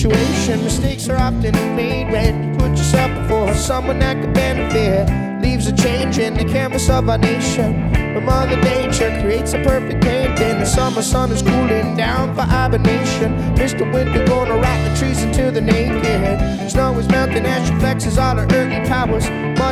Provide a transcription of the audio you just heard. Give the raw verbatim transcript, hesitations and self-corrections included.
situation. Mistakes are often made when you put yourself before someone that could benefit. Leaves a change in the canvas of our nation. When Mother Nature creates a perfect painting, the summer sun is cooling down for hibernation. Mister Winter gonna rock the trees until they're naked. Snow is melting, ash reflects all our earthly powers. Mud